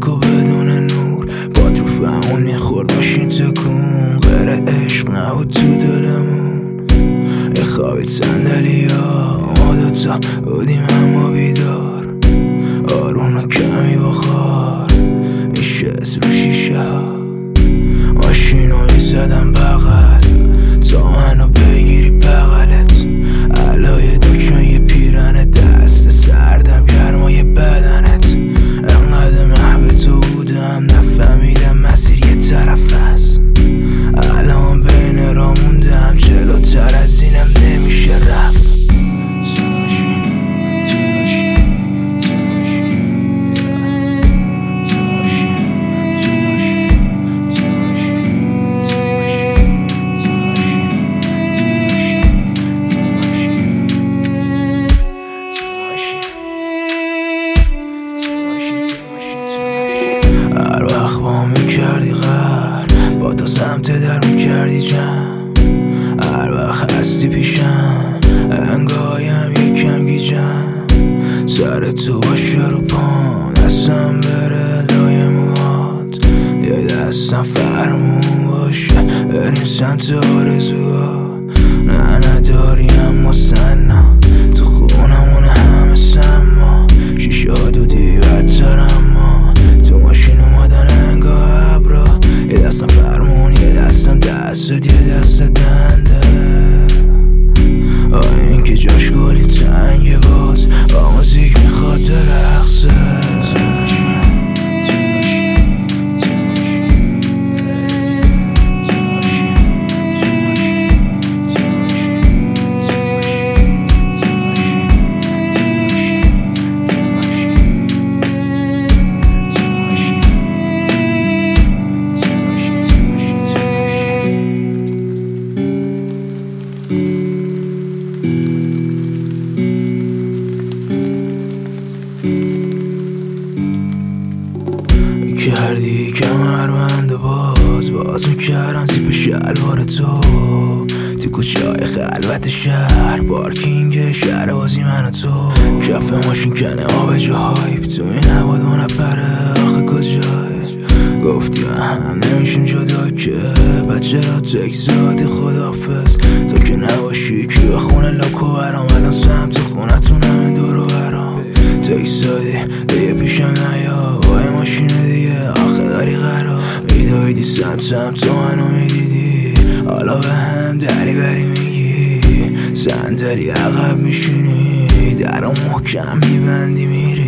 تاریک و بدون نور، باد رو فهمون میخورد ماشین تکون. غیر عشق نبود تو دلمون، یه خوابید صندلی ها ما دوتا بودیم اما بیدار. آروم و کمی بخار میشست رو شیشه ها، ماشینو میزدم بغل تا منو بگیری بغلت. علای دکمه یه پیرن دست سردم گرمای بدنت. انقدر محو تو بودم نفهمیدم مسیر یه طرف هست. الان بین را موندم جلوتر از اینم نمیشه رفت. هر وقت با میکردی غر با تو سمت در میکردی جمع. هر وقت هستی پیشم انگایم یکم گیجم. سر تو باشه رو پام دستم بره لای موهات، یه دستم فرمون باشه بریم سمت آرزوها. نه نداری اما سنا تو خونمونه همه سما. شیشه دودی بدتر اما تو ماشین اومدن انگاه ابرا. یه دستم فرمون یه دستم دستت یه دست دنده. این که جاش گلی تنگه باز با موزیک میخواد رقصه. کردی کمربند باز میکردم زیپ شلوار تو کوچه های خلوت شهر. پارکینگ شهر بازی من و تو، کف ماشین کنه آب جو هایپ. تو این هوا دو نفره آخه کجای؟ گفتی هم نمیشیم جدا که بچه را تکزادی خدافز. تو که نباشی کی به خونه لاکو برام. الان سمت خونتون همین دورو برام تکزادی دیگه پیشم نیا. با این ماشین دیگه آخه داری قرار میدویدی سمت تو منو میدیدی. حالا به هم دری بری میگی صندلی عقب میشینی درو محکم میبندی میری.